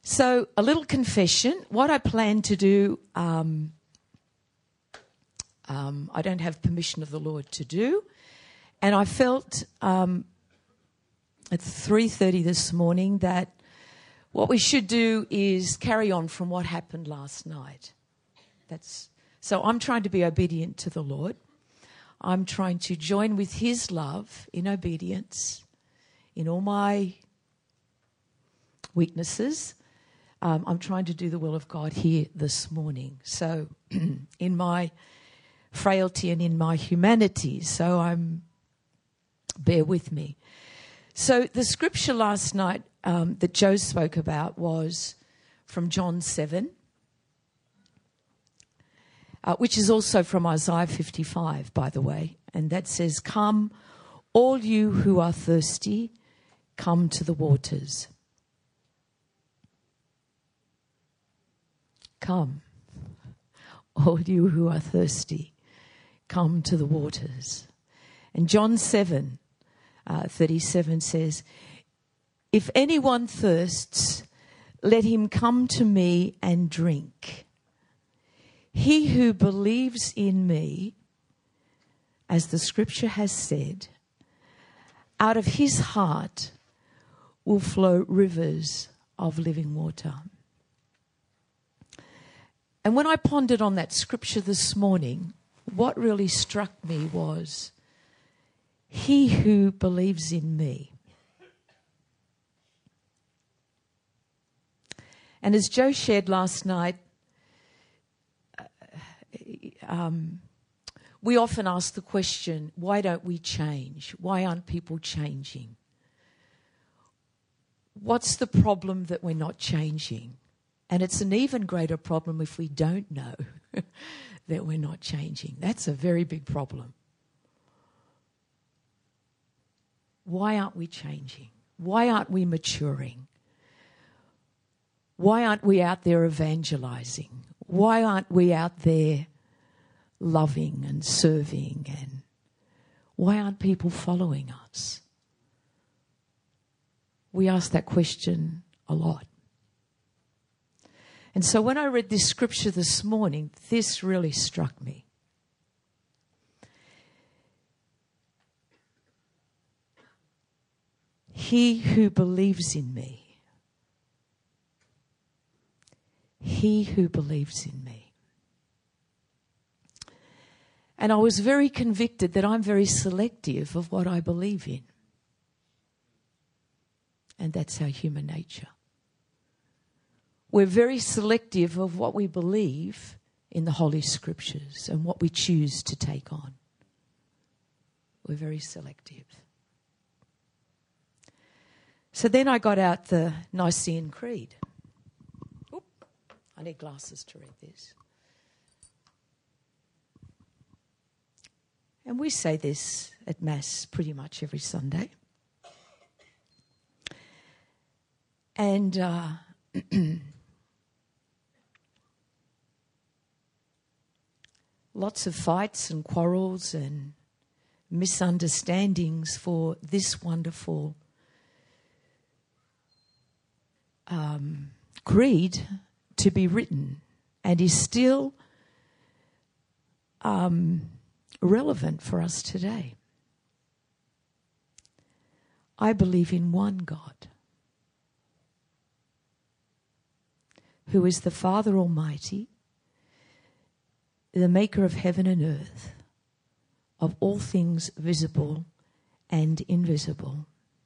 So a little confession. What I plan to do, I don't have permission of the Lord to do. And I felt at 3:30 this morning that what we should do is carry on from what happened last night. So I'm trying to be obedient to the Lord. I'm trying to join with his love in obedience in all my weaknesses. I'm trying to do the will of God here this morning. So in my frailty and in my humanity, bear with me. So the scripture last night that Joe spoke about was from John 7, which is also from Isaiah 55, by the way. And that says, "Come, all you who are thirsty, come to the waters." Come, all you who are thirsty, come to the waters. And John 7:37 says, "If anyone thirsts, let him come to me and drink. He who believes in me, as the scripture has said, out of his heart will flow rivers of living water." And when I pondered on that scripture this morning, what really struck me was, he who believes in me. And as Joe shared last night, we often ask the question, why don't we change? Why aren't people changing? What's the problem that we're not changing? And it's an even greater problem if we don't know that we're not changing. That's a very big problem. Why aren't we changing? Why aren't we maturing? Why aren't we out there evangelizing? Why aren't we out there loving and serving? And why aren't people following us? We ask that question a lot. And so when I read this scripture this morning, this really struck me. He who believes in me. He who believes in me. And I was very convicted that I'm very selective of what I believe in. And that's our human nature. We're very selective of what we believe in the Holy Scriptures and what we choose to take on. We're very selective. So then I got out the Nicene Creed. Oop, I need glasses to read this. And we say this at Mass pretty much every Sunday. And lots of fights and quarrels and misunderstandings for this wonderful creed to be written, and is still relevant for us today. I believe in one God, who is the Father Almighty, the maker of heaven and earth, of all things visible and invisible.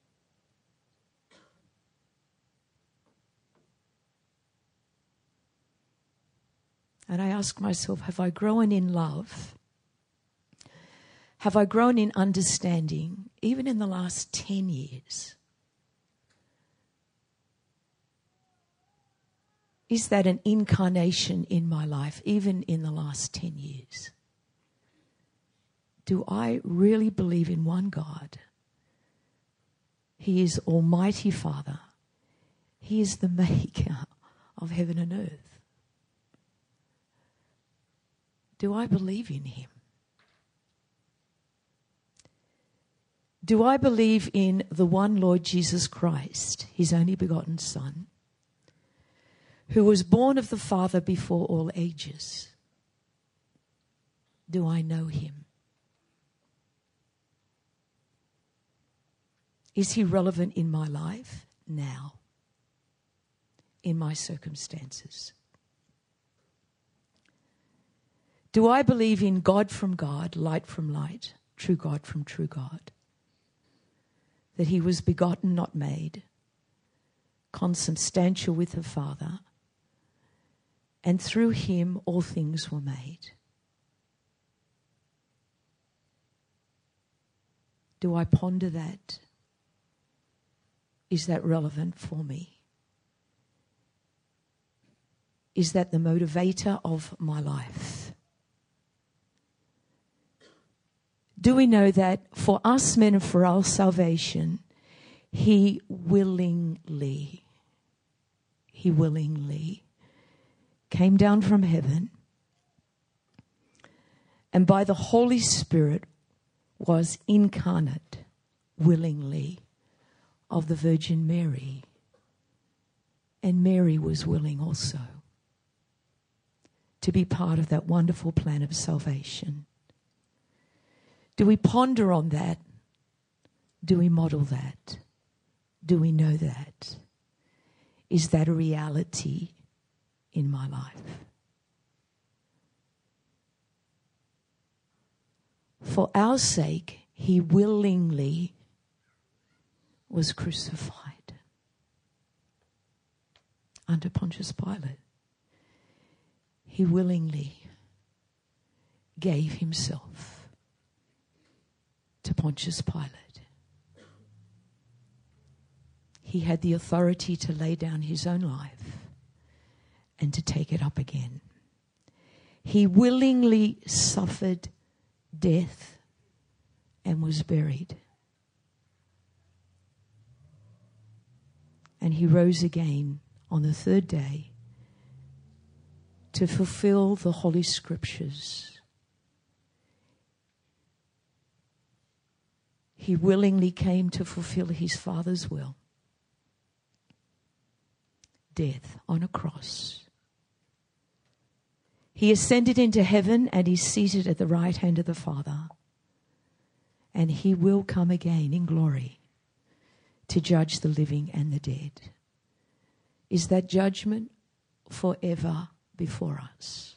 And I ask myself, have I grown in love? Have I grown in understanding, even in the last 10 years? Is that an incarnation in my life, even in the last 10 years? Do I really believe in one God? He is Almighty Father. He is the maker of heaven and earth. Do I believe in him? Do I believe in the one Lord Jesus Christ, his only begotten Son, who was born of the Father before all ages. Do I know him? Is he relevant in my life now, in my circumstances? Do I believe in God from God, light from light, true God from true God? That he was begotten, not made, consubstantial with the Father, and through him all things were made. Do I ponder that? Is that relevant for me? Is that the motivator of my life? Do we know that for us men and for our salvation, he willingly came down from heaven and by the Holy Spirit was incarnate willingly of the Virgin Mary. And Mary was willing also to be part of that wonderful plan of salvation. Do we ponder on that? Do we model that? Do we know that? Is that a reality in my life? For our sake, he willingly was crucified under Pontius Pilate. He willingly gave himself to Pontius Pilate. He had the authority to lay down his own life and to take it up again. He willingly suffered death and was buried. And he rose again on the third day to fulfill the Holy Scriptures. He willingly came to fulfill his Father's will. Death on a cross. He ascended into heaven and is seated at the right hand of the Father. And he will come again in glory to judge the living and the dead. Is that judgment forever before us?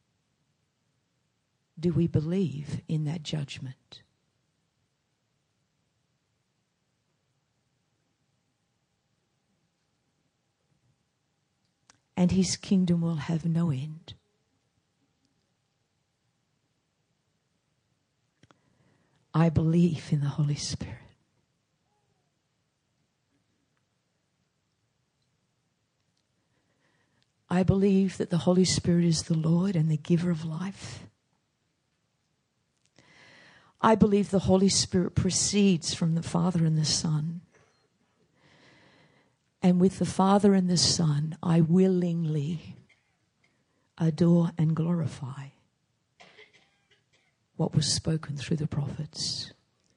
Do we believe in that judgment? And his kingdom will have no end. I believe in the Holy Spirit. I believe that the Holy Spirit is the Lord and the giver of life. I believe the Holy Spirit proceeds from the Father and the Son. And with the Father and the Son, I willingly adore and glorify what was spoken through the prophets.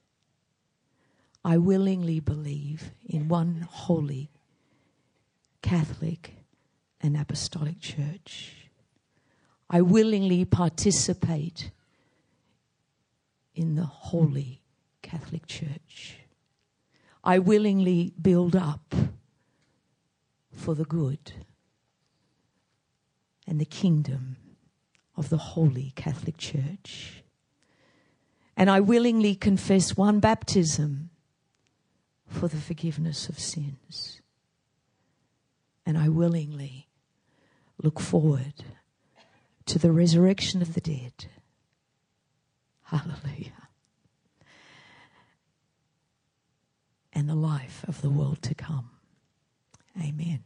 I willingly believe in one holy, Catholic, and Apostolic Church. I willingly participate in the Holy Catholic Church. I willingly build up for the good and the kingdom of the Holy Catholic Church. And I willingly confess one baptism for the forgiveness of sins. And I willingly look forward to the resurrection of the dead. Hallelujah. And the life of the world to come. Amen.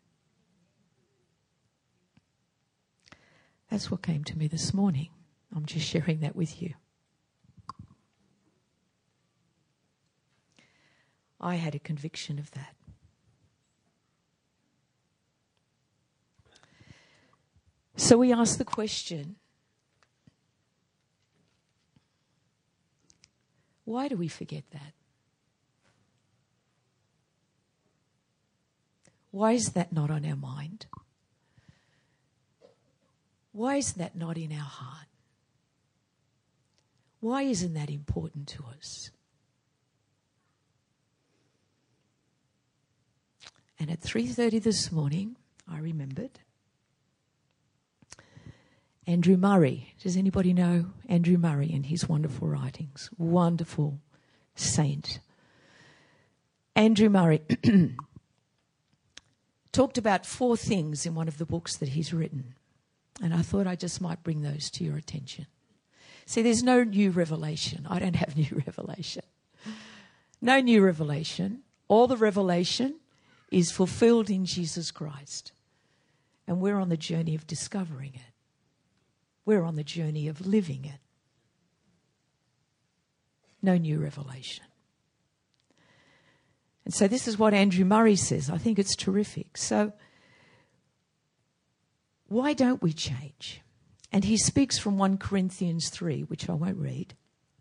That's what came to me this morning. I'm just sharing that with you. I had a conviction of that. So we ask the question, why do we forget that? Why is that not on our mind? Why is that not in our heart? Why isn't that important to us? And at 3:30 this morning, I remembered Andrew Murray. Does anybody know Andrew Murray and his wonderful writings? Wonderful saint. Andrew Murray talked about 4 things in one of the books that he's written. And I thought I just might bring those to your attention. See, there's no new revelation. I don't have new revelation. No new revelation. All the revelation is fulfilled in Jesus Christ. And we're on the journey of discovering it. We're on the journey of living it. No new revelation. And so this is what Andrew Murray says. I think it's terrific. So why don't we change? And he speaks from 1 Corinthians 3, which I won't read.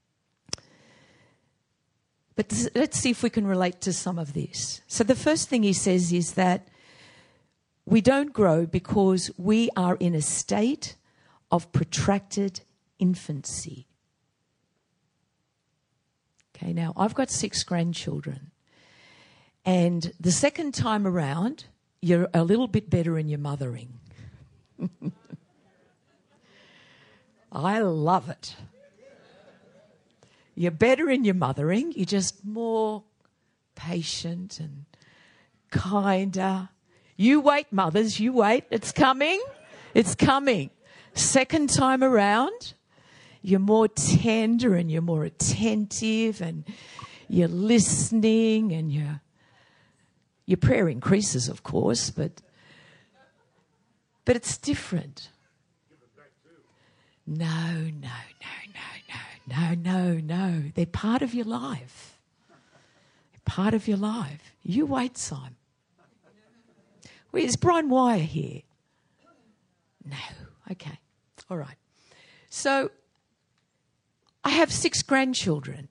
But let's see if we can relate to some of this. So the first thing he says is that we don't grow because we are in a state of protracted infancy. Okay, now I've got 6 grandchildren. And the second time around, you're a little bit better in your mothering. I love it. You're better in your mothering. You're just more patient and kinder. You wait, mothers, you wait. It's coming. It's coming. Second time around, you're more tender and you're more attentive and you're listening and your prayer increases, of course, but it's different. No. They're part of your life. They're part of your life. You wait, Simon. Is Brian Wire here? No. Okay. All right. So I have 6 grandchildren.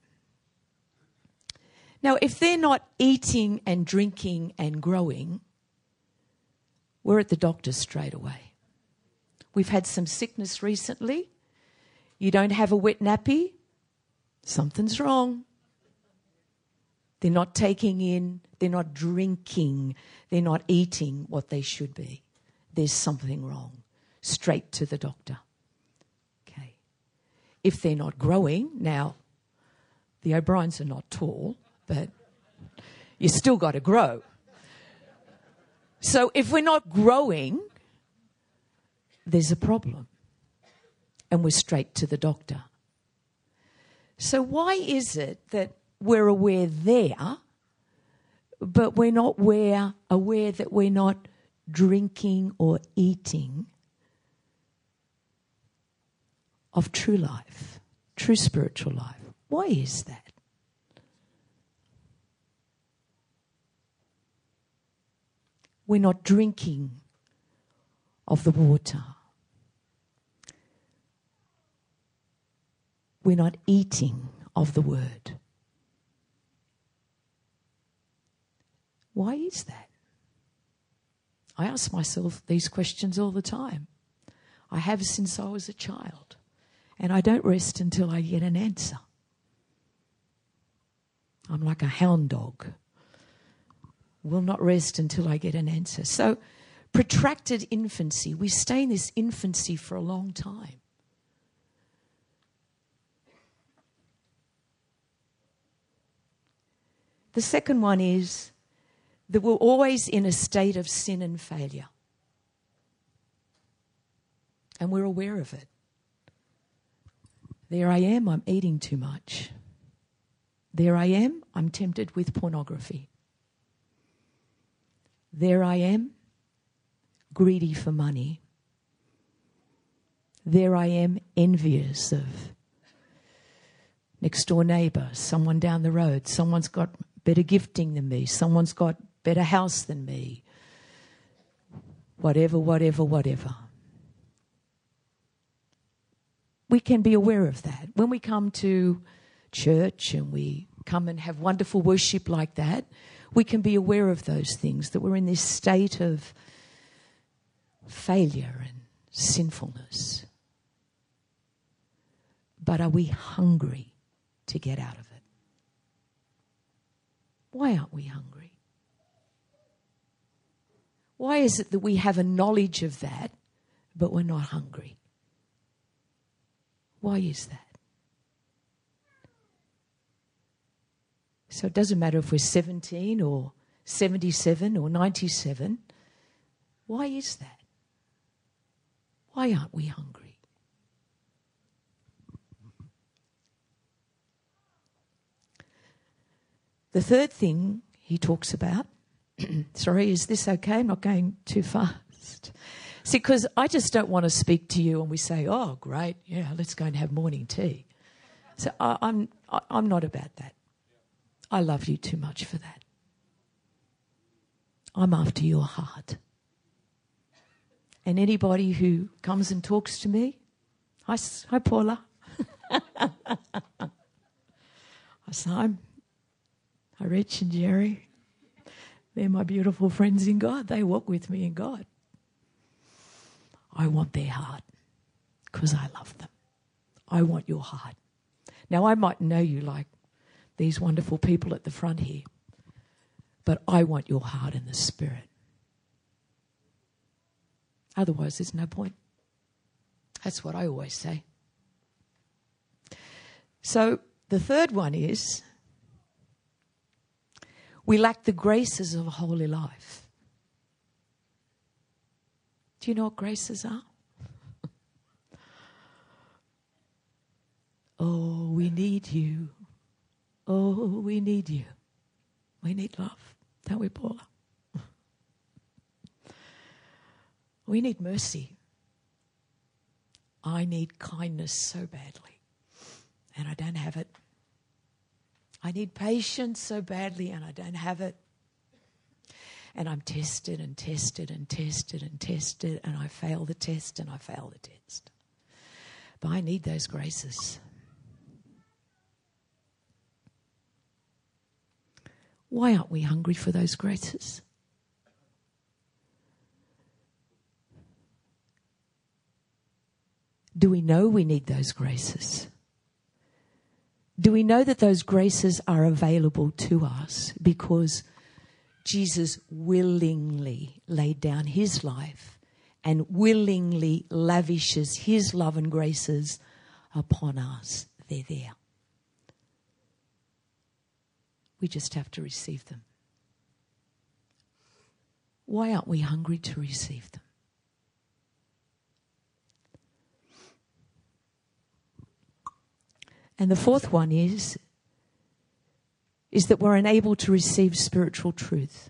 Now, if they're not eating and drinking and growing, we're at the doctor straight away. We've had some sickness recently. You don't have a wet nappy, something's wrong. They're not taking in, they're not drinking, they're not eating what they should be. There's something wrong. Straight to the doctor. Okay. If they're not growing, now, the O'Briens are not tall, but you still got to grow. So if we're not growing, there's a problem. And we're straight to the doctor. So why is it that we're aware there, but we're not aware that we're not drinking or eating of true life, true spiritual life? Why is that? We're not drinking of the water. We're not eating of the word. Why is that? I ask myself these questions all the time. I have since I was a child. And I don't rest until I get an answer. I'm like a hound dog. Will not rest until I get an answer. So, protracted infancy. We stay in this infancy for a long time. The second one is that we're always in a state of sin and failure. And we're aware of it. There I am, I'm eating too much. There I am, I'm tempted with pornography. There I am, greedy for money. There I am, envious of next door neighbour, someone down the road. Someone's got better gifting than me. Someone's got better house than me. Whatever. We can be aware of that. When we come to church and we come and have wonderful worship like that, we can be aware of those things, that we're in this state of failure and sinfulness. But are we hungry to get out of it? Why aren't we hungry? Why is it that we have a knowledge of that, but we're not hungry? Why is that? So it doesn't matter if we're 17 or 77 or 97. Why is that? Why aren't we hungry? The third thing he talks about, sorry, is this okay? I'm not going too fast. See, because I just don't want to speak to you and we say, oh, great, yeah, let's go and have morning tea. So I'm not about that. I love you too much for that. I'm after your heart. And anybody who comes and talks to me, hi Paula. Hi Simon. Hi Rich and Jerry. They're my beautiful friends in God. They walk with me in God. I want their heart because I love them. I want your heart. Now, I might know you like these wonderful people at the front here, but I want your heart and the spirit. Otherwise, there's no point. That's what I always say. So the third one is we lack the graces of a holy life. Do you know what graces are? Oh, we need you. Oh, we need you. We need love, don't we, Paula? We need mercy. I need kindness so badly, and I don't have it. I need patience so badly, and I don't have it. And I'm tested and tested and tested and tested, and I fail the test and I fail the test. But I need those graces. Why aren't we hungry for those graces? Do we know we need those graces? Do we know that those graces are available to us because Jesus willingly laid down his life and willingly lavishes his love and graces upon us? They're there. We just have to receive them. Why aren't we hungry to receive them? And the fourth one is that we're unable to receive spiritual truth.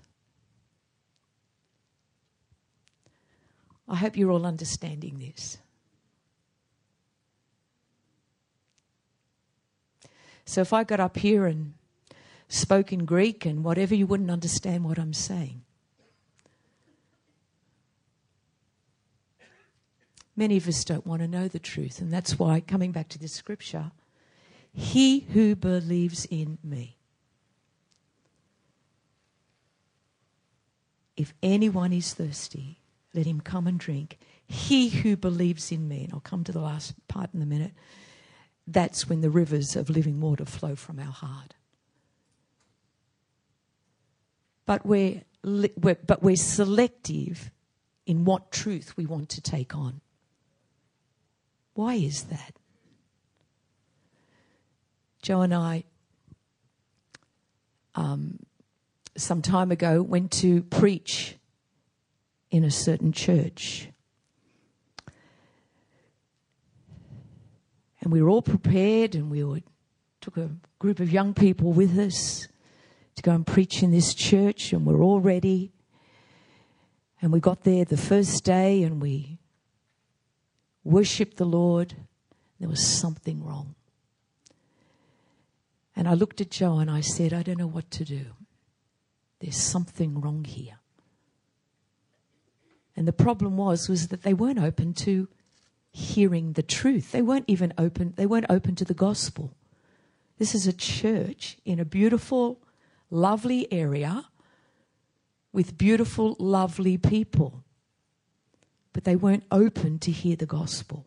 I hope you're all understanding this. So if I got up here and spoke in Greek and whatever, you wouldn't understand what I'm saying. Many of us don't want to know the truth, and that's why, coming back to this scripture, he who believes in me. If anyone is thirsty, let him come and drink. He who believes in me, and I'll come to the last part in a minute, that's when the rivers of living water flow from our heart. But we're selective in what truth we want to take on. Why is that? Joe and I, some time ago, went to preach in a certain church. And we were all prepared, and took a group of young people with us to go and preach in this church, and we're all ready. And we got there the first day, and we worshipped the Lord. There was something wrong. And I looked at Joe and I said, I don't know what to do. There's something wrong here. And the problem was that they weren't open to hearing the truth. They weren't open to the gospel. This is a church in a beautiful, lovely area with beautiful, lovely people. but they weren't open to hear the gospel.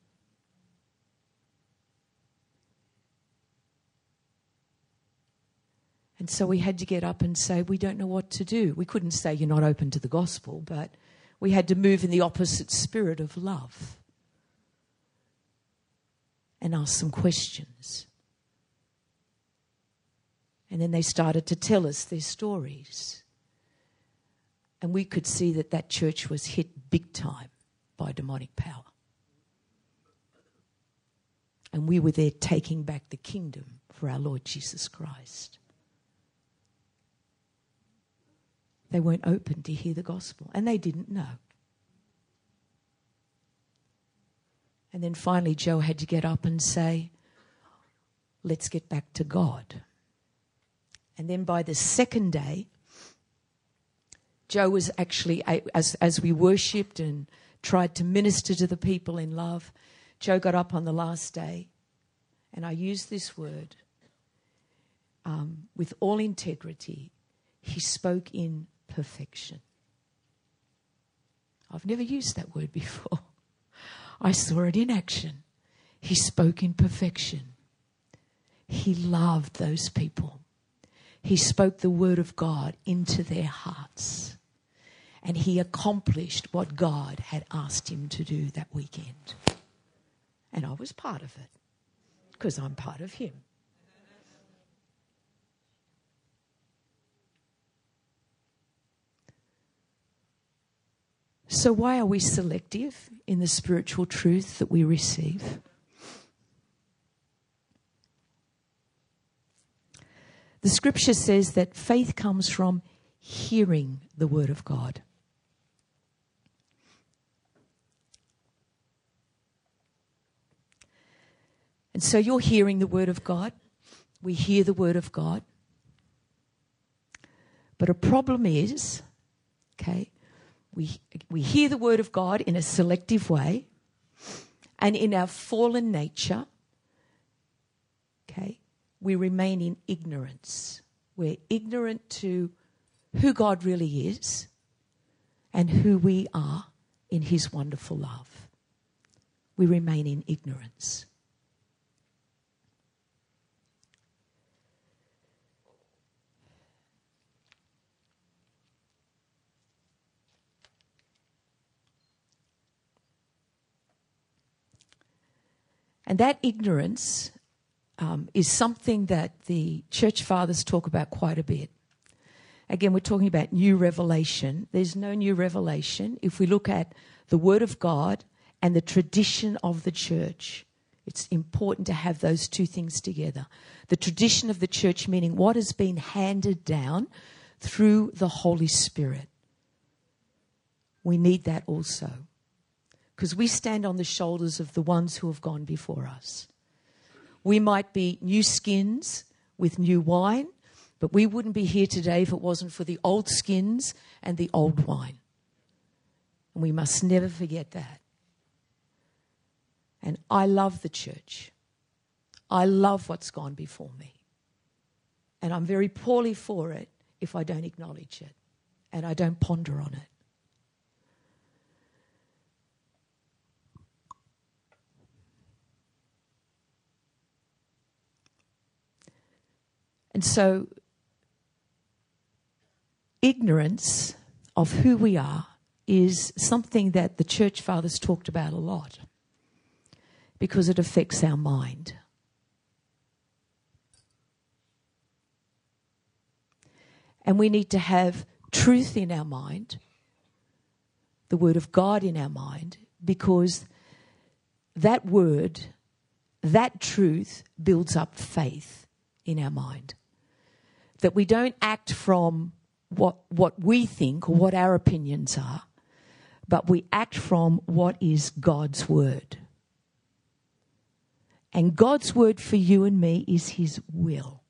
And so we had to get up and say, we don't know what to do. We couldn't say you're not open to the gospel, but we had to move in the opposite spirit of love and ask some questions. And then they started to tell us their stories. And we could see that that church was hit big time by demonic power. And we were there taking back the kingdom for our Lord Jesus Christ. They weren't open to hear the gospel, and they didn't know. And then finally Joe had to get up and say, let's get back to God. And then by the second day, Joe was actually, as we worshipped and tried to minister to the people in love, Joe got up on the last day, and I use this word, with all integrity, he spoke in perfection. I've never used that word before. I saw it in action. He spoke in perfection. He loved those people. He spoke the word of God into their hearts. And he accomplished what God had asked him to do that weekend. And I was part of it, because I'm part of him. So why are we selective in the spiritual truth that we receive? The scripture says that faith comes from hearing the word of God. And so you're hearing the word of God. We hear the word of God. But a problem is, we hear the word of God in a selective way, and in our fallen nature, we remain in ignorance. We're ignorant to who God really is and who we are in his wonderful love. We remain in ignorance. And that ignorance is something that the church fathers talk about quite a bit. Again, we're talking about new revelation. There's no new revelation. If we look at the Word of God and the tradition of the church, it's important to have those two things together. The tradition of the church, meaning what has been handed down through the Holy Spirit. We need that also, because we stand on the shoulders of the ones who have gone before us. We might be new skins with new wine, but we wouldn't be here today if it wasn't for the old skins and the old wine. And we must never forget that. And I love the church. I love what's gone before me. And I'm very poorly for it if I don't acknowledge it and I don't ponder on it. And so, ignorance of who we are is something that the church fathers talked about a lot, because it affects our mind. And we need to have truth in our mind, the Word of God in our mind, because that word, that truth builds up faith in our mind. That we don't act from what we think or what our opinions are, but we act from what is God's word. And God's word for you and me is his will.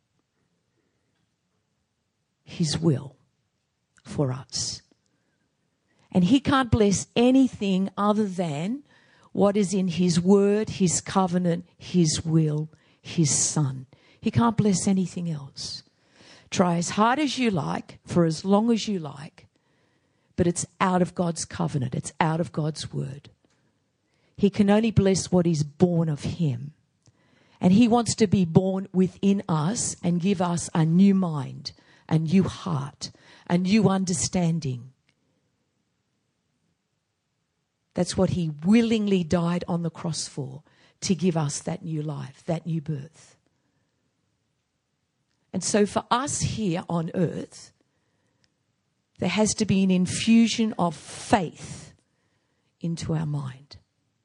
His will for us. And he can't bless anything other than what is in his word, his covenant, his will, his son. He can't bless anything else. Try as hard as you like, for as long as you like, but it's out of God's covenant. It's out of God's word. He can only bless what is born of him. And he wants to be born within us and give us a new mind, a new heart, a new understanding. That's what he willingly died on the cross for, to give us that new life, that new birth. And so for us here on earth, there has to be an infusion of faith into our mind.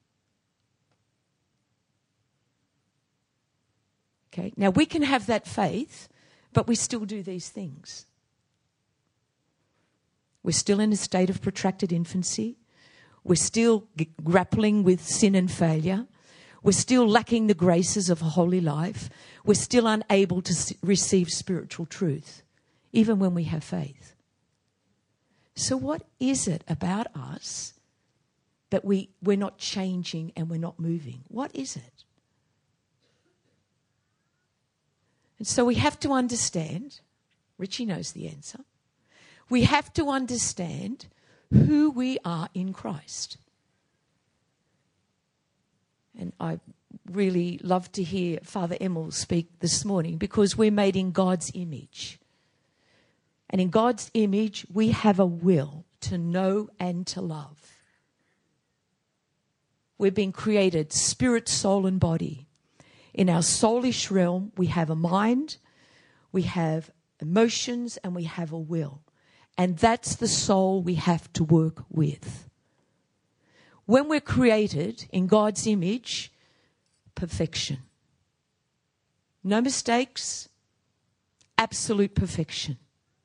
Okay, now we can have that faith, but we still do these things. We're still in a state of protracted infancy. We're still grappling with sin and failure. We're still lacking the graces of a holy life. We're still unable to receive spiritual truth, even when we have faith. So what is it about us that we're not changing and we're not moving? What is it? And so we have to understand, Richie knows the answer, we have to understand who we are in Christ. And I really love to hear Father Emil speak this morning, because we're made in God's image. And in God's image, we have a will to know and to love. We've been created spirit, soul, and body. In our soulish realm, we have a mind, we have emotions, and we have a will. And that's the soul we have to work with. When we're created in God's image, perfection. No mistakes, absolute perfection.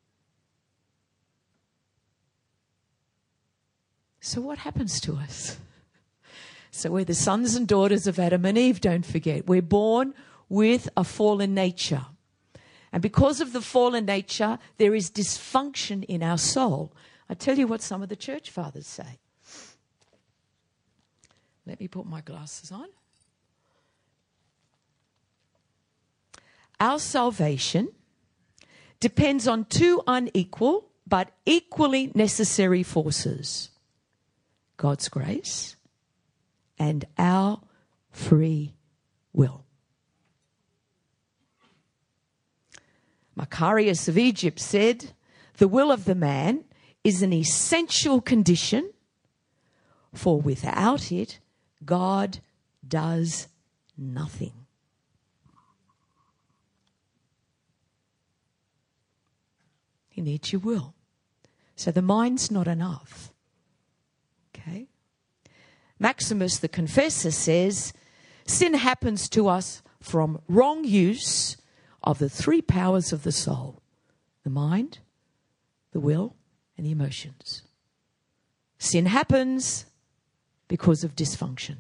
So what happens to us? So we're the sons and daughters of Adam and Eve, don't forget. We're born with a fallen nature. And because of the fallen nature, there is dysfunction in our soul. I tell you what some of the church fathers say. Let me put my glasses on. Our salvation depends on two unequal but equally necessary forces: God's grace and our free will. Macarius of Egypt said, "The will of the man is an essential condition, for without it, God does nothing." He needs your will. So the mind's not enough. Okay? Maximus the Confessor says, sin happens to us from wrong use of the three powers of the soul: the mind, the will, and the emotions. Sin happens because of dysfunction.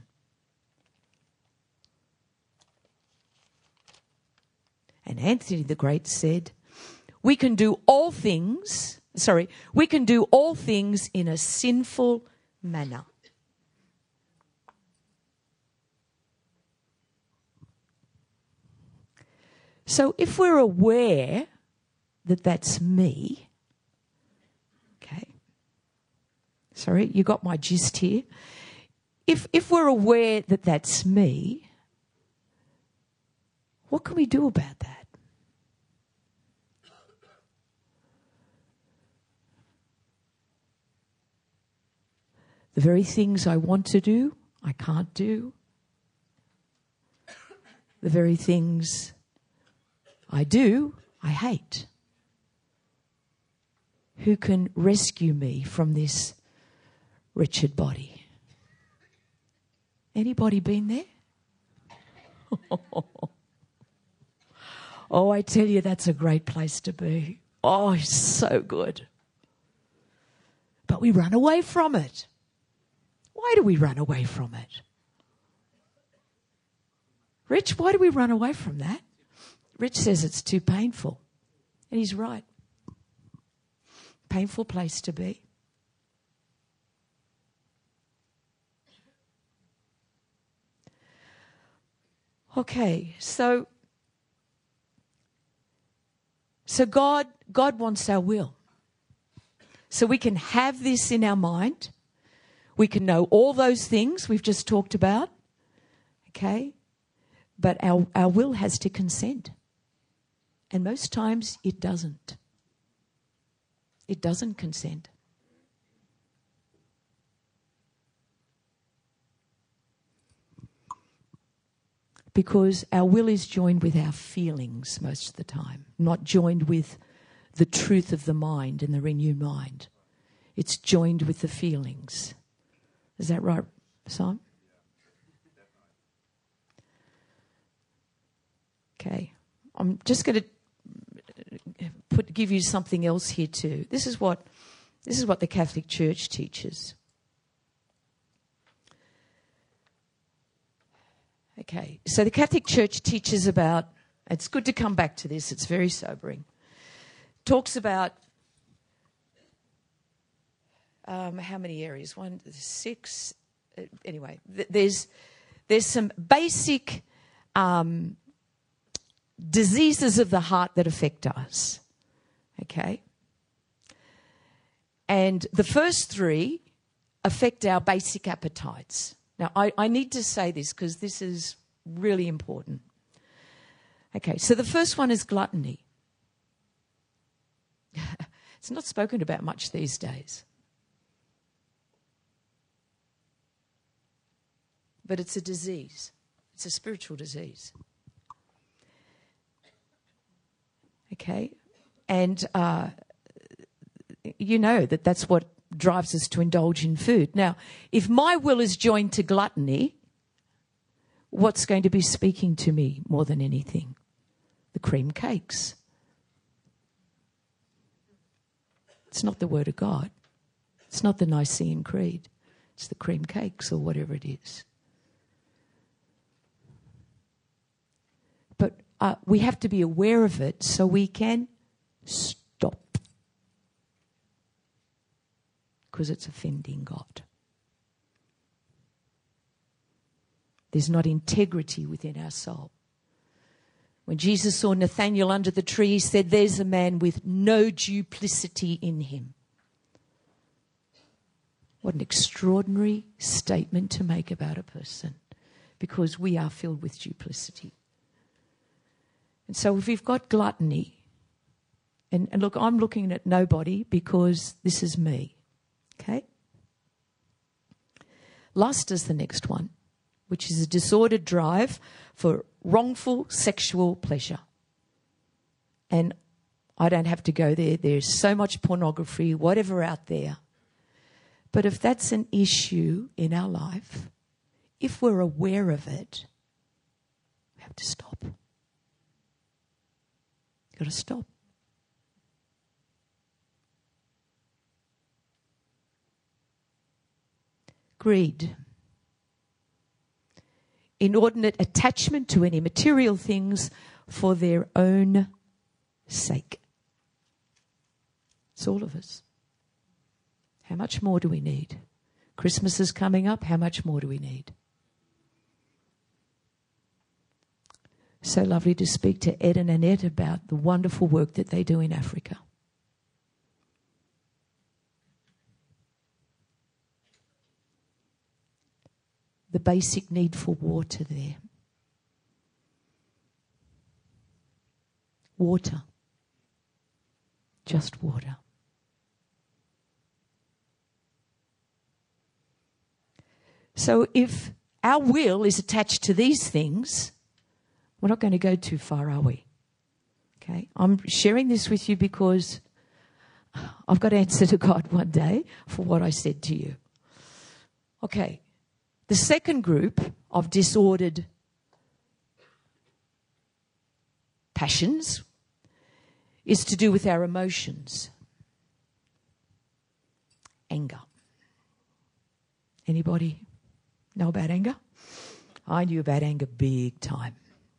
And Anthony the Great said, we can do all things in a sinful manner. So if we're aware that that's me, okay, sorry, you got my gist here. If we're aware that that's me, what can we do about that? The very things I want to do, I can't do. The very things I do, I hate. Who can rescue me from this wretched body? Anybody been there? Oh, I tell you, that's a great place to be. Oh, it's so good. But we run away from it. Why do we run away from it? Rich, why do we run away from that? Rich says it's too painful. And he's right. Painful place to be. Okay, so God wants our will. So we can have this in our mind. We can know all those things we've just talked about. Okay? But our will has to consent. And most times it doesn't. It doesn't consent. Because our will is joined with our feelings most of the time, not joined with the truth of the mind and the renewed mind. It's joined with the feelings. Is that right, Simon? Okay. I'm just going to give you something else here too. This is what the Catholic Church teaches. Okay, so the Catholic Church teaches about, it's good to come back to this, it's very sobering. Talks about how many areas? 1, 6. Anyway, there's some basic diseases of the heart that affect us. Okay? And the first 3 affect our basic appetites. Now, I need to say this because this is really important. Okay, so the first one is gluttony. It's not spoken about much these days. But it's a disease. It's a spiritual disease. Okay? And you know that's what drives us to indulge in food. Now, if my will is joined to gluttony, what's going to be speaking to me more than anything? The cream cakes. It's not the Word of God. It's not the Nicene Creed. It's the cream cakes or whatever it is. But we have to be aware of it so we can stop. Because it's offending God. There's not integrity within our soul. When Jesus saw Nathanael under the tree, he said, there's a man with no duplicity in him. What an extraordinary statement to make about a person, because we are filled with duplicity. And so if we've got gluttony, and look, I'm looking at nobody because this is me. Okay? Lust is the next one, which is a disordered drive for wrongful sexual pleasure. And I don't have to go there. There's so much pornography, whatever out there. But if that's an issue in our life, if we're aware of it, we have to stop. You've got to stop. Greed. Inordinate attachment to any material things for their own sake. It's all of us. How much more do we need? Christmas is coming up. How much more do we need? So lovely to speak to Ed and Annette about the wonderful work that they do in Africa. The basic need for water there. Water. Just water. So if our will is attached to these things, we're not going to go too far, are we? Okay, I'm sharing this with you because I've got to answer to God one day for what I said to you. Okay. The second group of disordered passions is to do with our emotions. Anger. Anybody know about anger? I knew about anger big time.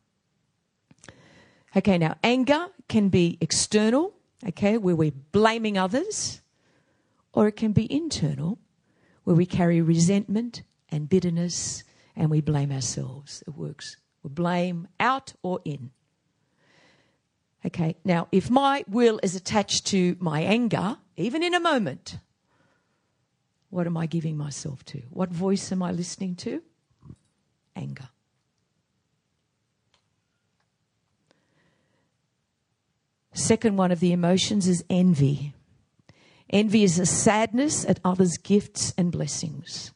Okay, now anger can be external, okay, where we're blaming others, or it can be internal, where we carry resentment and bitterness, and we blame ourselves. It works. We blame out or in. Okay, now if my will is attached to my anger, even in a moment, what am I giving myself to? What voice am I listening to? Anger. Second one of the emotions is envy. Envy is a sadness at others' gifts and blessings.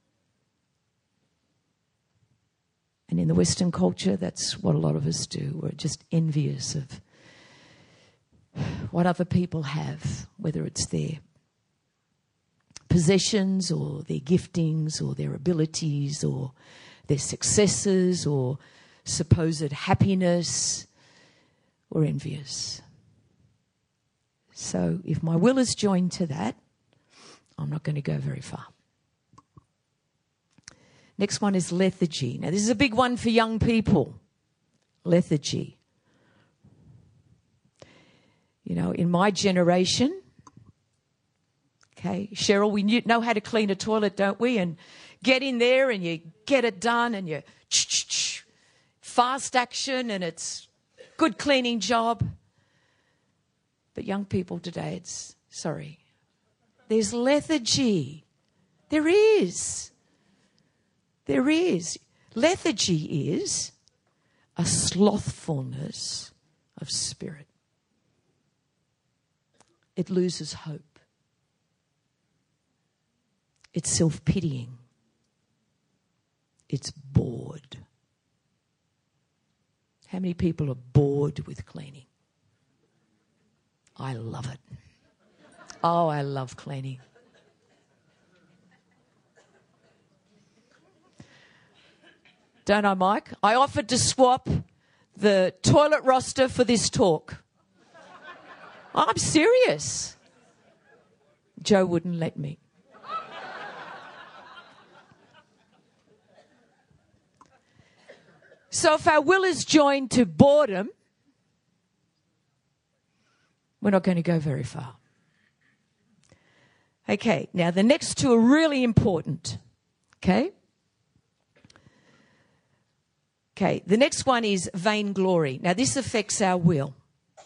And in the Western culture, that's what a lot of us do. We're just envious of what other people have, whether it's their possessions or their giftings or their abilities or their successes or supposed happiness. We're envious. So if my will is joined to that, I'm not going to go very far. Next one is lethargy. Now, this is a big one for young people. Lethargy. You know, in my generation, okay, Cheryl, we know how to clean a toilet, don't we? And get in there and you get it done and you fast action and it's good cleaning job. But young people today, there's lethargy. There is. There is. Lethargy is a slothfulness of spirit. It loses hope. It's self-pitying. It's bored. How many people are bored with cleaning? I love it. Oh, I love cleaning. Don't I, Mike? I offered to swap the toilet roster for this talk. I'm serious. Joe wouldn't let me. So if our will is joined to boredom, we're not going to go very far. Okay, now the next two are really important. Okay? Okay, the next one is vainglory. Now this affects our will.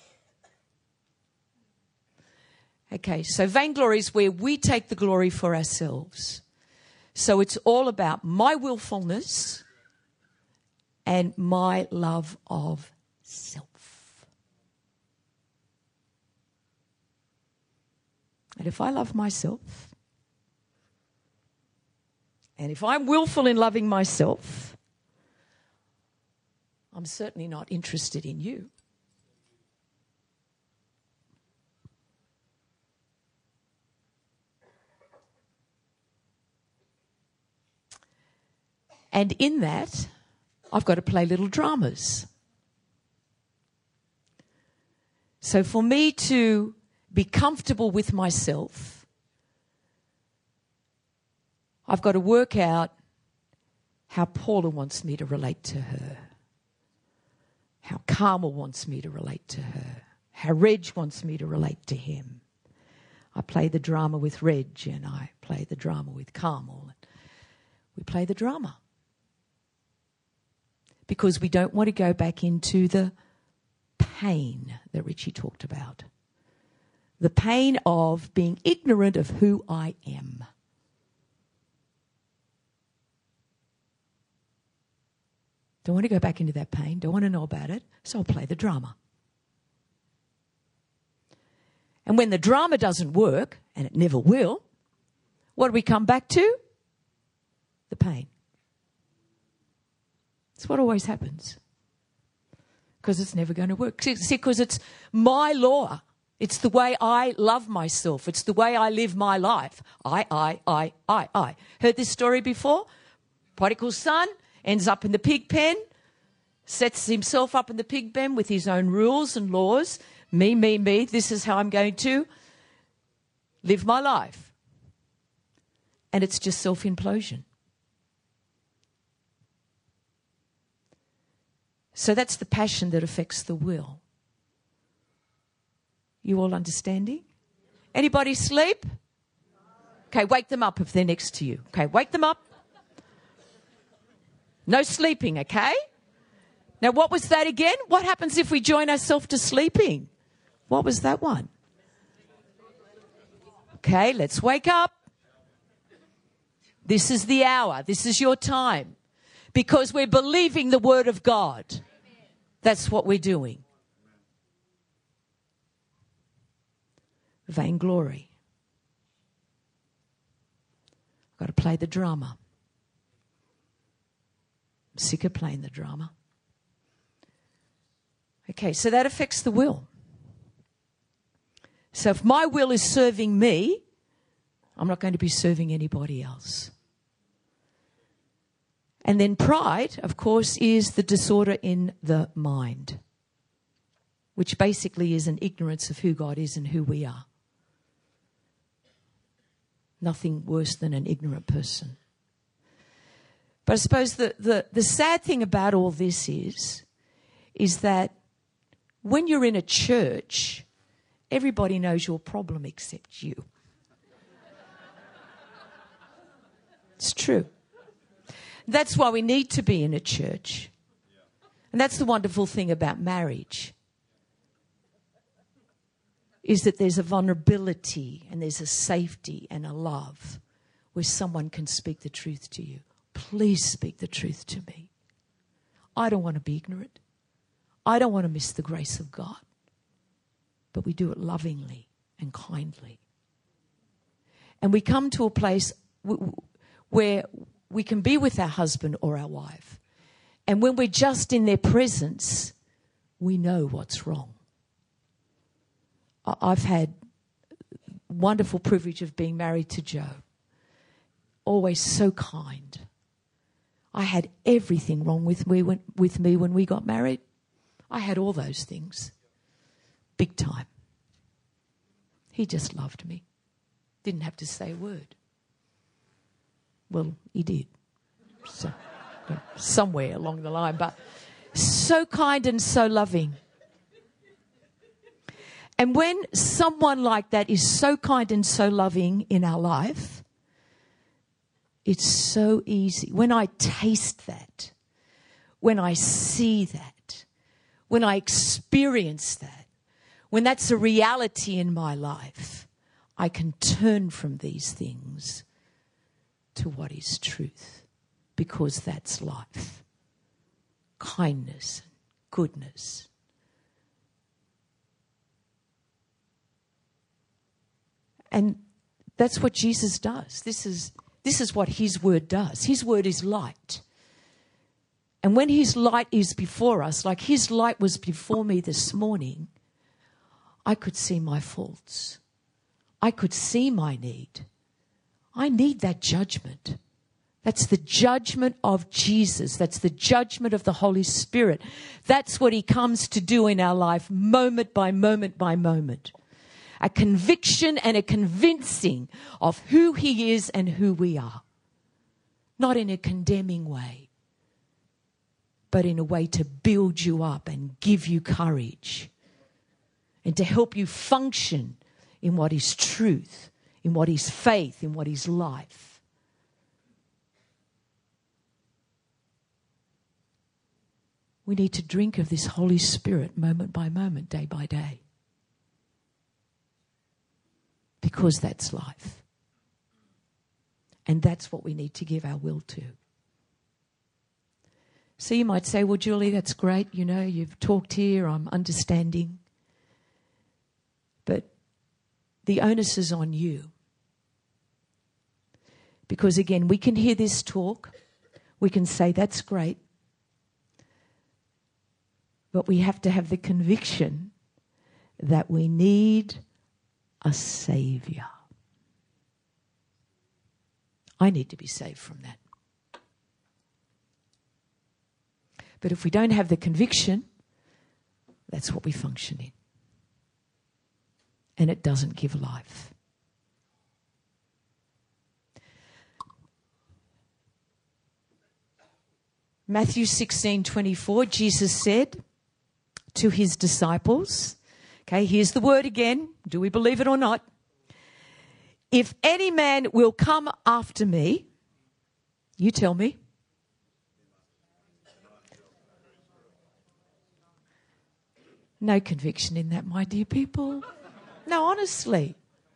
Okay, so vainglory is where we take the glory for ourselves. So it's all about my willfulness and my love of self. And if I love myself, and if I'm willful in loving myself, I'm certainly not interested in you. And in that, I've got to play little dramas. So for me to be comfortable with myself, I've got to work out how Paula wants me to relate to her, how Carmel wants me to relate to her, how Reg wants me to relate to him. I play the drama with Reg and I play the drama with Carmel. We play the drama. Because we don't want to go back into the pain that Richie talked about. The pain of being ignorant of who I am. Don't want to go back into that pain. Don't want to know about it. So I'll play the drama. And when the drama doesn't work, and it never will, what do we come back to? The pain. It's what always happens. Because it's never going to work. See, because it's my law. It's the way I love myself. It's the way I live my life. I. Heard this story before? Prodigal son ends up in the pig pen, sets himself up in the pig pen with his own rules and laws. Me. This is how I'm going to live my life. And it's just self-implosion. So that's the passion that affects the will. You all understanding? Anybody sleep? Okay, wake them up if they're next to you. Okay, wake them up. No sleeping, okay? Now, what was that again? What happens if we join ourselves to sleeping? What was that one? Okay, let's wake up. This is the hour. This is your time. Because we're believing the word of God. That's what we're doing. Vainglory. I've got to play the drama. I'm sick of playing the drama. Okay, so that affects the will. So if my will is serving me, I'm not going to be serving anybody else. And then pride, of course, is the disorder in the mind, which basically is an ignorance of who God is and who we are. Nothing worse than an ignorant person. But I suppose the sad thing about all this is that when you're in a church, everybody knows your problem except you. It's true. That's why we need to be in a church. And that's the wonderful thing about marriage, is that there's a vulnerability and there's a safety and a love where someone can speak the truth to you. Please speak the truth to me. I don't want to be ignorant. I don't want to miss the grace of God. But we do it lovingly and kindly. And we come to a place where we can be with our husband or our wife. And when we're just in their presence, we know what's wrong. I've had wonderful privilege of being married to Joe. Always so kind. I had everything wrong with me when we got married. I had all those things. Big time. He just loved me. Didn't have to say a word. Well, he did. So, somewhere along the line. But so kind and so loving. And when someone like that is so kind and so loving in our life, it's so easy. When I taste that, when I see that, when I experience that, when that's a reality in my life, I can turn from these things to what is truth, because that's life. Kindness, goodness. And that's what Jesus does. This is what his word does. His word is light. And when his light is before us, like his light was before me this morning, I could see my faults. I could see my need. I need that judgment. That's the judgment of Jesus. That's the judgment of the Holy Spirit. That's what he comes to do in our life, moment by moment by moment. A conviction and a convincing of who he is and who we are. Not in a condemning way, but in a way to build you up and give you courage and to help you function in what is truth, in what is faith, in what is life. We need to drink of this Holy Spirit moment by moment, day by day. Because that's life. And that's what we need to give our will to. So you might say, well, Julie, that's great. You know, you've talked here, I'm understanding. But the onus is on you. Because again, we can hear this talk. We can say, that's great. But we have to have the conviction that we need a Saviour. I need to be saved from that. But if we don't have the conviction, that's what we function in. And it doesn't give life. Matthew 16:24, Jesus said to his disciples, okay, here's the word again. Do we believe it or not? If any man will come after me, you tell me. No conviction in that, my dear people. No, honestly.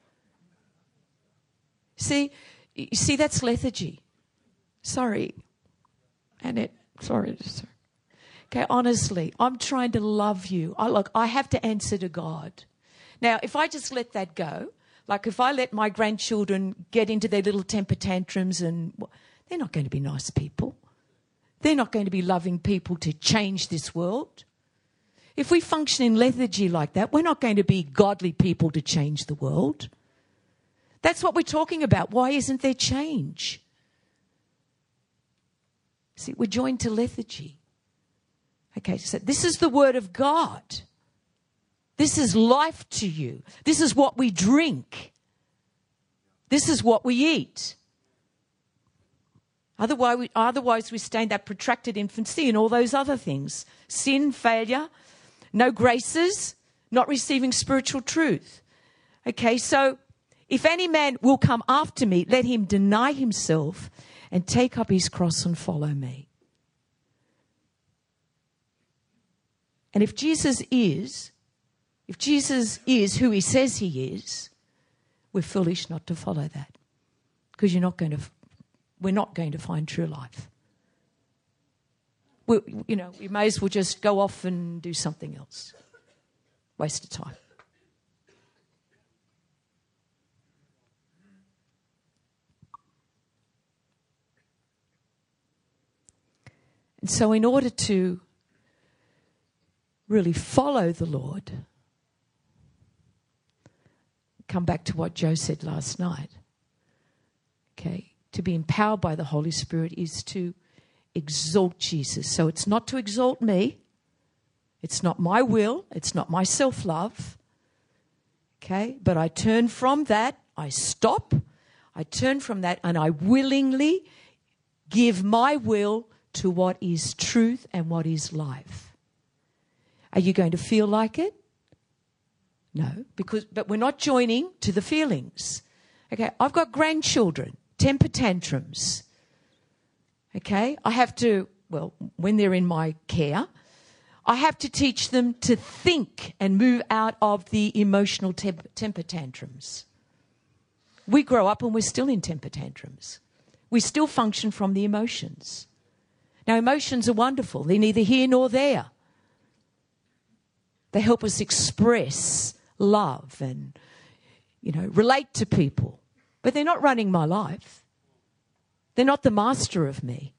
See, that's lethargy. Sorry. Annette, sorry. Okay, honestly, I'm trying to love you. I have to answer to God. Now, if I just let that go, like if I let my grandchildren get into their little temper tantrums, and they're not going to be nice people. They're not going to be loving people to change this world. If we function in lethargy like that, we're not going to be godly people to change the world. That's what we're talking about. Why isn't there change? See, we're joined to lethargy. Okay, so this is the word of God. This is life to you. This is what we drink. This is what we eat. Otherwise we stay in that protracted infancy and all those other things. Sin, failure, no graces, not receiving spiritual truth. Okay, so if any man will come after me, let him deny himself and take up his cross and follow me. And if Jesus is who he says he is, we're foolish not to follow that. Because we're not going to find true life. We may as well just go off and do something else. Waste of time. And so in order to really follow the Lord, come back to what Joe said last night, okay, to be empowered by the Holy Spirit is to exalt Jesus. So it's not to exalt me. It's not my will. It's not my self-love. Okay, but I turn from that. I stop. I turn from that and I willingly give my will to what is truth and what is life. Are you going to feel like it? No, but we're not joining to the feelings. Okay, I've got grandchildren, temper tantrums. Okay, I have to, when they're in my care, I have to teach them to think and move out of the emotional temper tantrums. We grow up and we're still in temper tantrums. We still function from the emotions. Now, emotions are wonderful. They're neither here nor there. They help us express love and, relate to people. But they're not running my life. They're not the master of me.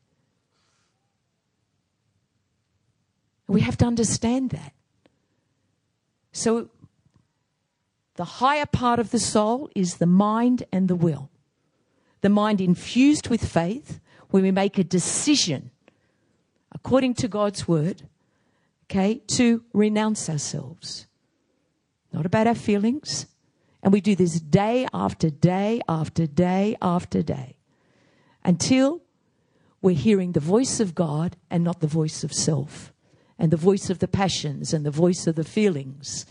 We have to understand that. So the higher part of the soul is the mind and the will. The mind infused with faith, when we make a decision according to God's word, okay, to renounce ourselves. Not about our feelings. And we do this day after day after day after day until we're hearing the voice of God and not the voice of self and the voice of the passions and the voice of the feelings.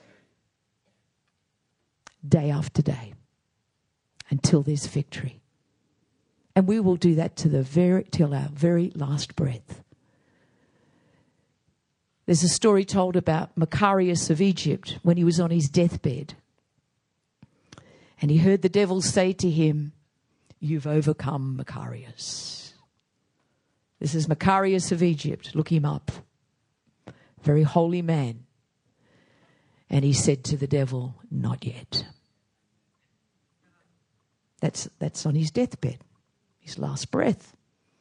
Day after day until there's victory. And we will do that till our very last breath. There's a story told about Macarius of Egypt when he was on his deathbed. And he heard the devil say to him, "You've overcome, Macarius." This is Macarius of Egypt. Look him up. Very holy man. And he said to the devil, "Not yet." That's on his deathbed, his last breath.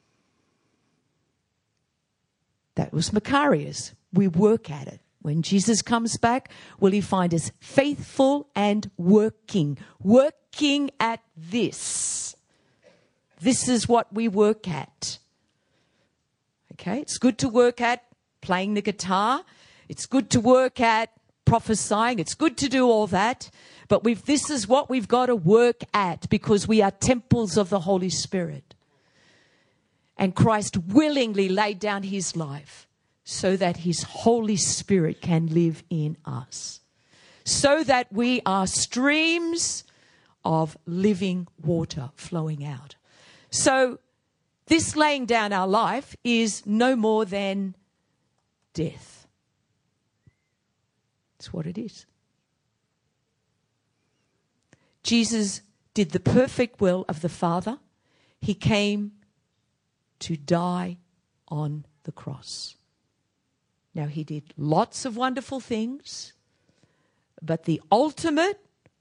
That was Macarius. We work at it. When Jesus comes back, will he find us faithful and working at this. This is what we work at. Okay, it's good to work at playing the guitar. It's good to work at prophesying. It's good to do all that. But this is what we've got to work at because we are temples of the Holy Spirit. And Christ willingly laid down his life so that his Holy Spirit can live in us. So that we are streams of living water flowing out. So this laying down our life is no more than death. It's what it is. Jesus did the perfect will of the Father. He came to die on the cross. Now, he did lots of wonderful things, but the ultimate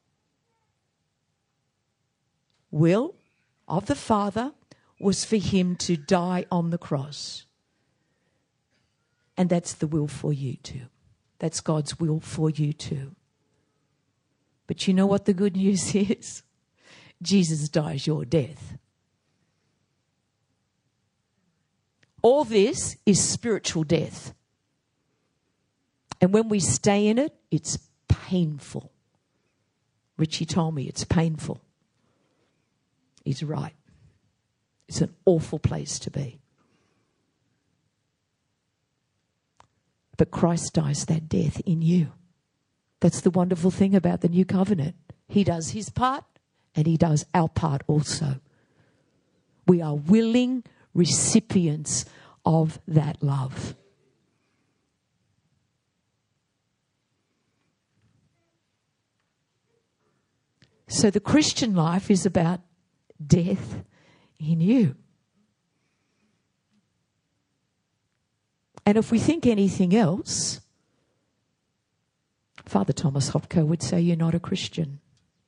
will of the Father was for him to die on the cross. And that's the will for you too. That's God's will for you too. But you know what the good news is? Jesus dies your death. All this is spiritual death. And when we stay in it, it's painful. Richie told me it's painful. He's right. It's an awful place to be. But Christ dies that death in you. That's the wonderful thing about the new covenant. He does his part and he does our part also. We are willing recipients of that love. So the Christian life is about death in you. And if we think anything else, Father Thomas Hopko would say you're not a Christian.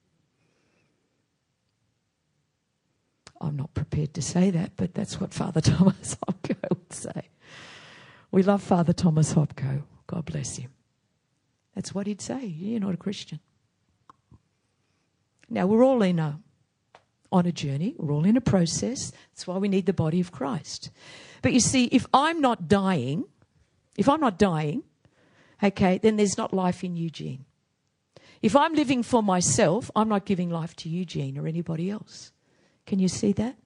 I'm not prepared to say that, but that's what Father Thomas Hopko would say. We love Father Thomas Hopko. God bless him. That's what he'd say. You're not a Christian. Now, we're all on a journey. We're all in a process. That's why we need the body of Christ. But you see, if I'm not dying, okay, then there's not life in Eugene. If I'm living for myself, I'm not giving life to Eugene or anybody else. Can you see that?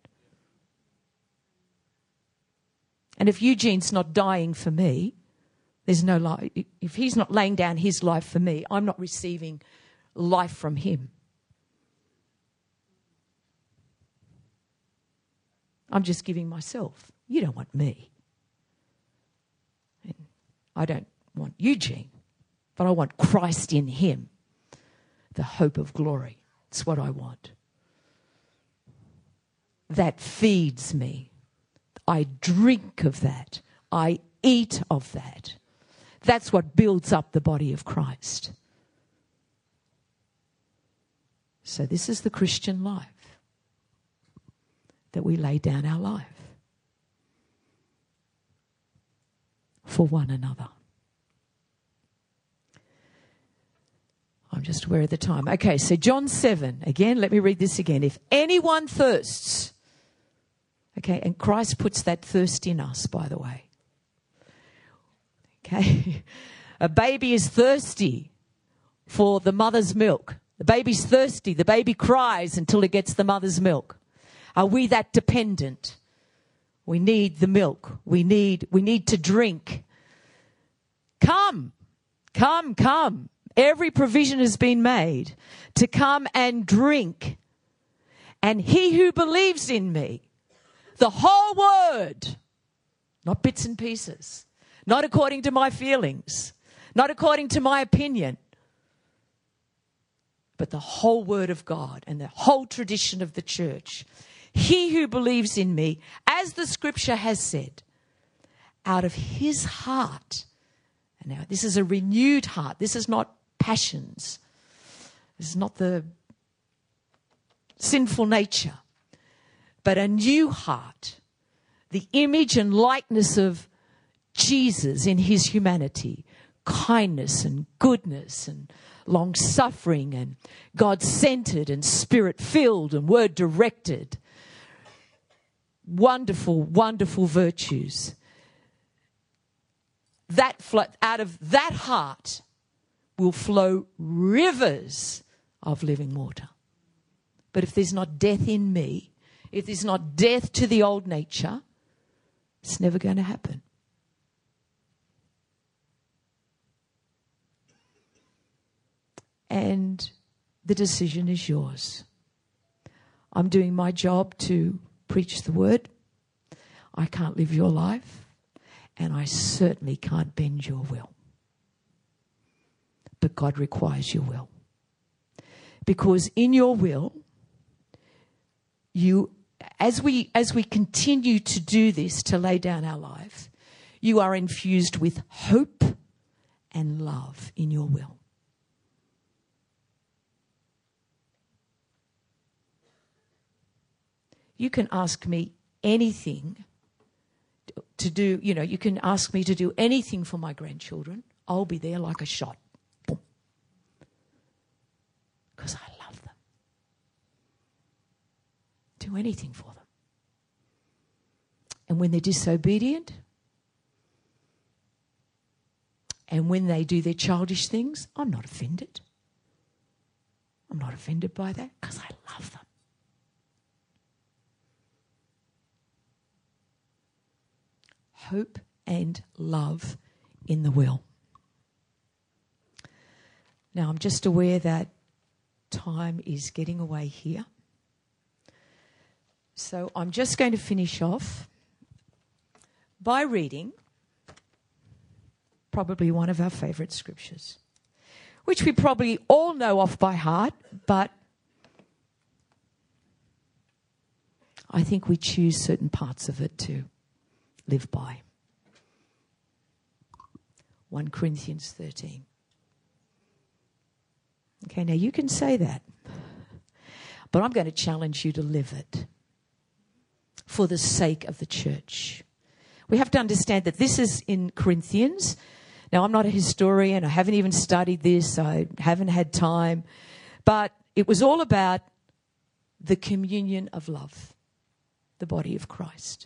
And if Eugene's not dying for me, there's no life. If he's not laying down his life for me, I'm not receiving life from him. I'm just giving myself. You don't want me. And I don't want Eugene, but I want Christ in him, the hope of glory. It's what I want. That feeds me. I drink of that. I eat of that. That's what builds up the body of Christ. So this is the Christian life, that we lay down our life for one another. I'm just aware of the time. Okay, so John 7. Again, let me read this again. If anyone thirsts, okay, and Christ puts that thirst in us, by the way. Okay, a baby is thirsty for the mother's milk. The baby's thirsty. The baby cries until it gets the mother's milk. Are we that dependent? We need the milk. We need to drink. Come. Every provision has been made to come and drink. And he who believes in me, the whole word, not bits and pieces, not according to my feelings, not according to my opinion, but the whole word of God and the whole tradition of the church. He who believes in me, as the scripture has said, out of his heart. And now this is a renewed heart. This is not passions. This is not the sinful nature, but a new heart, the image and likeness of Jesus in his humanity, kindness and goodness and long-suffering and God-centered and spirit-filled and word-directed. Wonderful, wonderful virtues. Out of that heart will flow rivers of living water. But if there's not death in me, if there's not death to the old nature, it's never going to happen. And the decision is yours. I'm doing my job to preach the word. I can't live your life, and I certainly can't bend your will. but God requires your will. Because in your will, as we continue to do this, to lay down our life, you are infused with hope and love in your will. You can ask me anything to do, you can ask me to do anything for my grandchildren. I'll be there like a shot. Boom. Because I love them. Do anything for them. And when they're disobedient, and when they do their childish things, I'm not offended. I'm not offended by that because I love them. Hope and love in the will. Now, I'm just aware that time is getting away here. So I'm just going to finish off by reading probably one of our favourite scriptures, which we probably all know off by heart, but I think we choose certain parts of it to live by. 1 Corinthians 13. Okay, now you can say that, but I'm going to challenge you to live it for the sake of the church. We have to understand that this is in Corinthians. Now, I'm not a historian. I haven't even studied this. I haven't had time. But it was all about the communion of love, the body of Christ.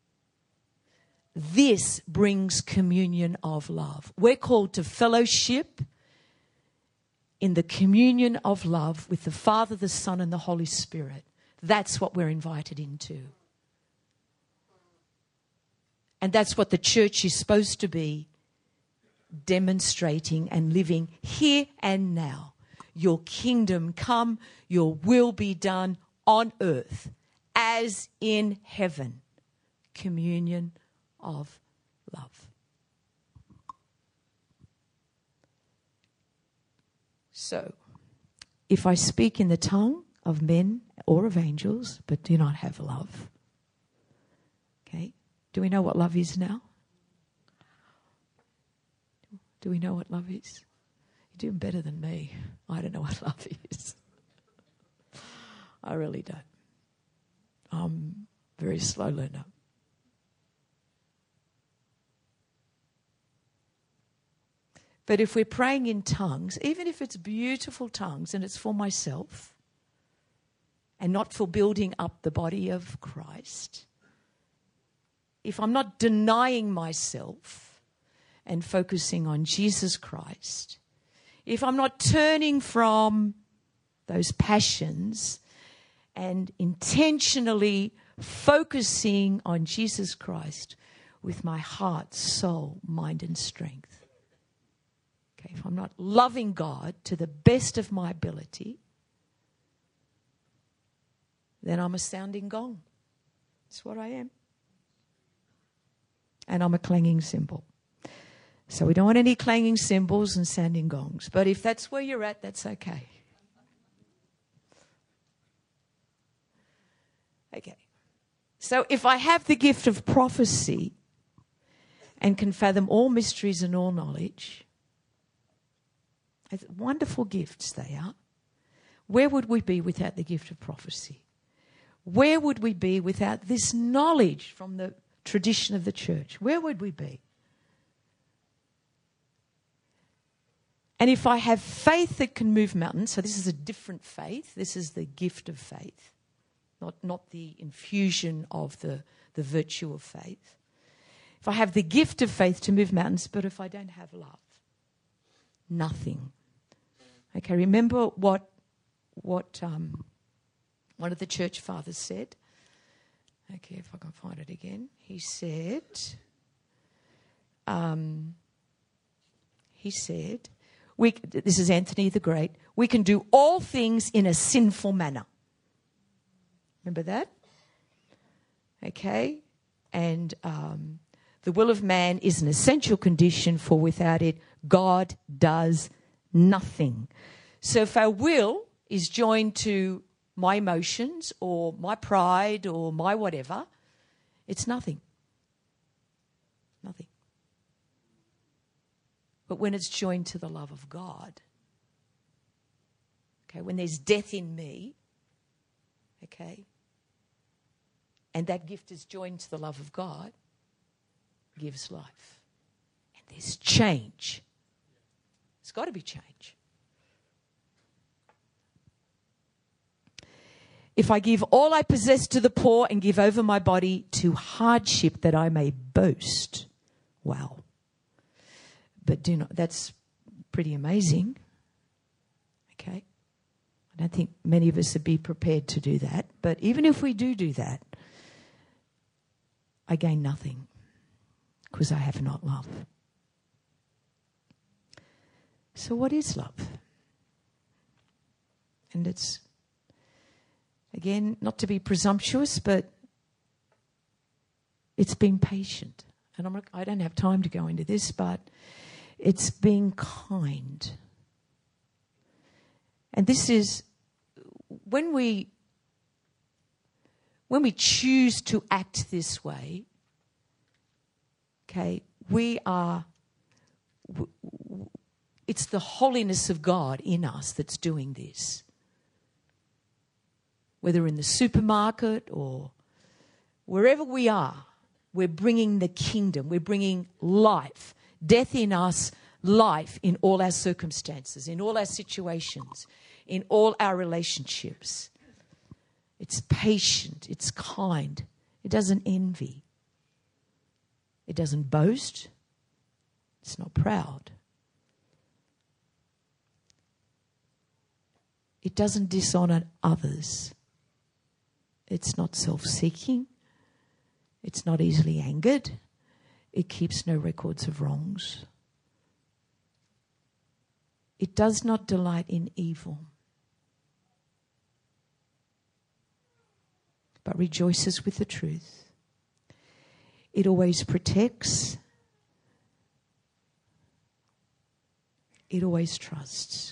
This brings communion of love. We're called to fellowship in the communion of love with the Father, the Son, and the Holy Spirit. That's what we're invited into. And that's what the church is supposed to be demonstrating and living here and now. Your kingdom come, your will be done on earth as in heaven. Communion of love. So, if I speak in the tongue of men or of angels, but do not have love, okay, do we know what love is now? Do we know what love is? You're doing better than me. I don't know what love is. I really don't. I'm a very slow learner. But if we're praying in tongues, even if it's beautiful tongues and it's for myself and not for building up the body of Christ, if I'm not denying myself and focusing on Jesus Christ, if I'm not turning from those passions and intentionally focusing on Jesus Christ with my heart, soul, mind, and strength, okay, if I'm not loving God to the best of my ability, then I'm a sounding gong. That's what I am. And I'm a clanging cymbal. So we don't want any clanging cymbals and sounding gongs. But if that's where you're at, that's okay. Okay. So if I have the gift of prophecy and can fathom all mysteries and all knowledge, wonderful gifts they are. Where would we be without the gift of prophecy? Where would we be without this knowledge from the tradition of the church? Where would we be? And if I have faith that can move mountains, so this is a different faith. This is the gift of faith, not the infusion of the virtue of faith. If I have the gift of faith to move mountains, but if I don't have love, nothing. Okay, remember what one of the church fathers said? Okay, if I can find it again. He said, this is Anthony the Great, we can do all things in a sinful manner. Remember that? Okay, and the will of man is an essential condition, for without it, God does nothing. So if our will is joined to my emotions or my pride or my whatever, it's nothing. Nothing. But when it's joined to the love of God, okay, when there's death in me, okay, and that gift is joined to the love of God, gives life. And there's change. There's got to be change. If I give all I possess to the poor and give over my body to hardship that I may boast, wow. But do not, that's pretty amazing. Okay. I don't think many of us would be prepared to do that. But even if we do that, I gain nothing because I have not love. So what is love? And it's, again, not to be presumptuous, but it's being patient. And I don't have time to go into this, but it's being kind. And this is when we choose to act this way, okay, it's the holiness of God in us that's doing this. Whether in the supermarket or wherever we are, we're bringing the kingdom, we're bringing life, death in us, life in all our circumstances, in all our situations, in all our relationships. It's patient, it's kind, it doesn't envy, it doesn't boast, it's not proud. It doesn't dishonor others. It's not self-seeking. It's not easily angered. It keeps no records of wrongs. It does not delight in evil, but rejoices with the truth. It always protects. It always trusts.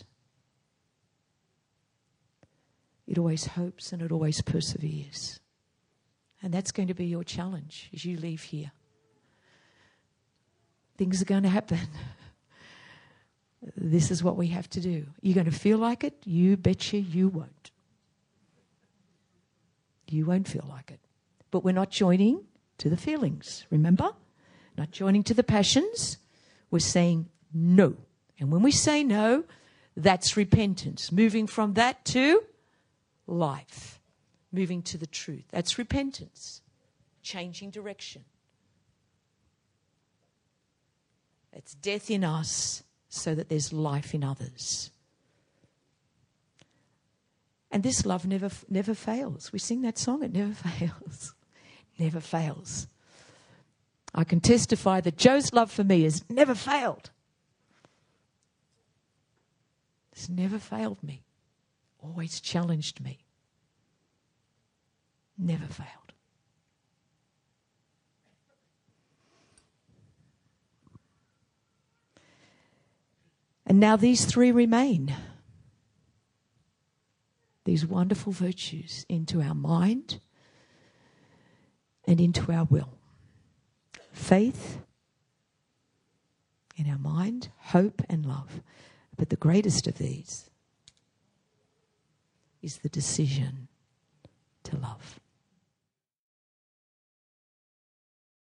It always hopes and it always perseveres. And that's going to be your challenge as you leave here. Things are going to happen. This is what we have to do. You're going to feel like it? You betcha you won't. You won't feel like it. But we're not joining to the feelings, remember? Not joining to the passions. We're saying no. And when we say no, that's repentance. Moving from that to life, moving to the truth. That's repentance, changing direction. It's death in us so that there's life in others. And this love never fails. We sing that song, it never fails. Never fails. I can testify that Joe's love for me has never failed. It's never failed me. Always challenged me. Never failed. And now these three remain. These wonderful virtues into our mind and into our will. Faith in our mind, hope and love. But the greatest of these is the decision to love.